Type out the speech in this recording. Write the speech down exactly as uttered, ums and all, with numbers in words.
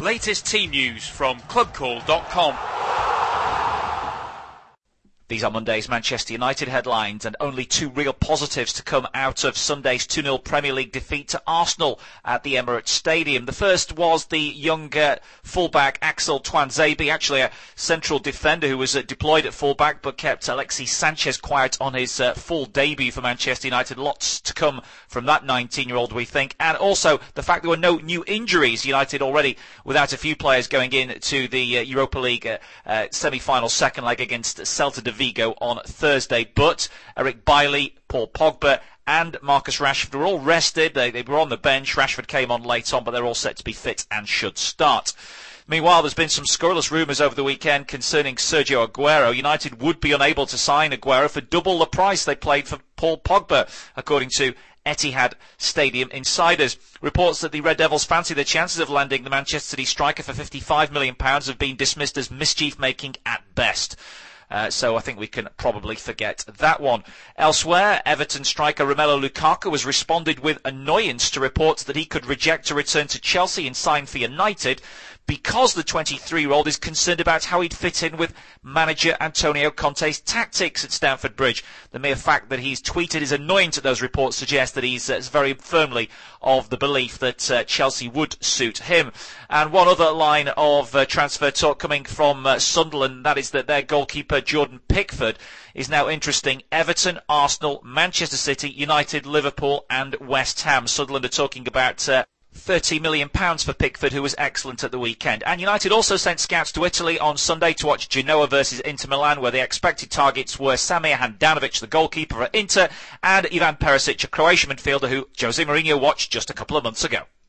Latest team news from club call dot com. These are Monday's Manchester United headlines, and only two real positives to come out of Sunday's two nil Premier League defeat to Arsenal at the Emirates Stadium. The first was the young uh, fullback Axel Tuanzebe, actually a central defender who was uh, deployed at fullback but kept Alexis Sanchez quiet on his uh, full debut for Manchester United. Lots to come from that nineteen-year-old, we think. And also the fact there were no new injuries. United already without a few players going into the uh, Europa League uh, uh, semi-final second leg against Celta de Vigo on Thursday, but Eric Bailly, Paul Pogba and Marcus Rashford were all rested. They, they were on the bench. Rashford came on late on, but they're all set to be fit and should start. Meanwhile, there's been some scurrilous rumours over the weekend concerning Sergio Aguero. United would be unable to sign Aguero for double the price they paid for Paul Pogba, according to Etihad Stadium insiders. Reports that the Red Devils fancy the chances of landing the Manchester City striker for fifty-five million pounds have been dismissed as mischief-making at best. Uh, so I think we can probably forget that one. Elsewhere, Everton striker Romelu Lukaku has responded with annoyance to reports that he could reject a return to Chelsea and sign for United because the twenty-three-year-old is concerned about how he'd fit in with manager Antonio Conte's tactics at Stamford Bridge. The mere fact that he's tweeted is annoying to those reports suggests that he's uh, very firmly of the belief that uh, Chelsea would suit him. And one other line of uh, transfer talk coming from uh, Sunderland, that is that their goalkeeper Jordan Pickford is now interesting Everton, Arsenal, Manchester City, United, Liverpool and West Ham. Sunderland are talking about uh, thirty million pounds for Pickford, who was excellent at the weekend. And United also sent scouts to Italy on Sunday to watch Genoa versus Inter Milan, where the expected targets were Samir Handanovic, the goalkeeper for Inter, and Ivan Perisic, a Croatian midfielder who Jose Mourinho watched just a couple of months ago.